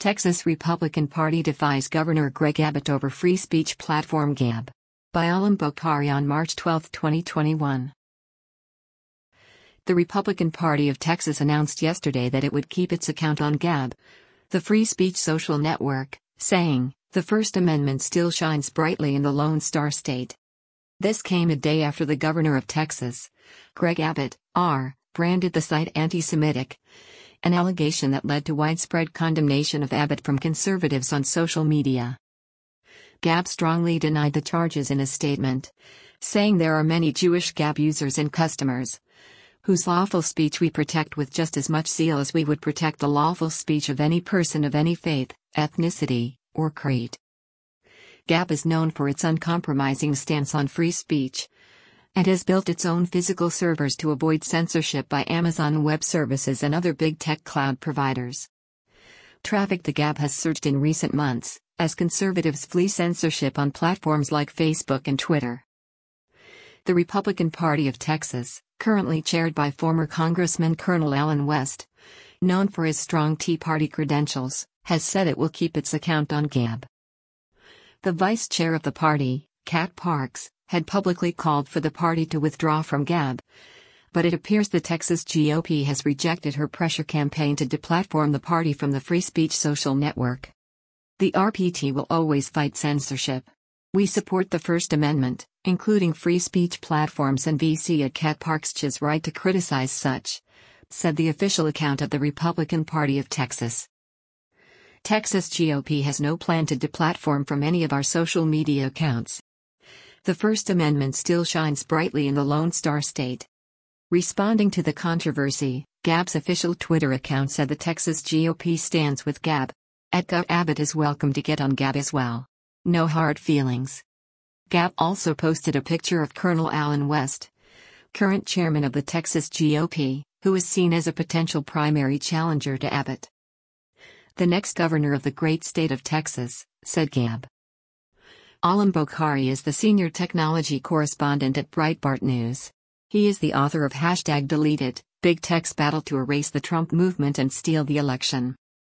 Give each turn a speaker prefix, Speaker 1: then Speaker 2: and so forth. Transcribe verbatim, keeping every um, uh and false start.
Speaker 1: Texas Republican Party defies Governor Greg Abbott over free speech platform Gab. By Alam Bokhari on March twelfth, twenty twenty-one. The Republican Party of Texas announced yesterday that it would keep its account on Gab, the free speech social network, saying, "The First Amendment still shines brightly in the Lone Star State." This came a day after the governor of Texas, Greg Abbott, R., branded the site anti-Semitic, an allegation that led to widespread condemnation of Abbott from conservatives on social media. Gab strongly denied the charges in a statement, saying there are many Jewish Gab users and customers, whose lawful speech we protect with just as much zeal as we would protect the lawful speech of any person of any faith, ethnicity, or creed. Gab is known for its uncompromising stance on free speech, and has built its own physical servers to avoid censorship by Amazon Web Services and other big tech cloud providers. Traffic to Gab has surged in recent months, as conservatives flee censorship on platforms like Facebook and Twitter. The Republican Party of Texas, currently chaired by former Congressman Colonel Allen West, known for his strong Tea Party credentials, has said it will keep its account on Gab. The vice chair of the party, Kat Parks, had publicly called for the party to withdraw from Gab, but it appears the Texas G O P has rejected her pressure campaign to deplatform the party from the free speech social network. The R P T will always fight censorship. We support the First Amendment, including free speech platforms, and V C at Kat Parks' right to criticize such, said the official account of the Republican Party of Texas. Texas G O P has no plan to deplatform from any of our social media accounts. The First Amendment still shines brightly in the Lone Star State. Responding to the controversy, Gab's official Twitter account said the Texas G O P stands with Gab. At Gov Abbott is welcome to get on Gab as well. No hard feelings. Gab also posted a picture of Colonel Allen West, current chairman of the Texas G O P, who is seen as a potential primary challenger to Abbott. "The next governor of the great state of Texas," said Gab. Alam Bokhari is the senior technology correspondent at Breitbart News. He is the author of Hashtag Deleted, Big Tech's Battle to Erase the Trump Movement and Steal the Election.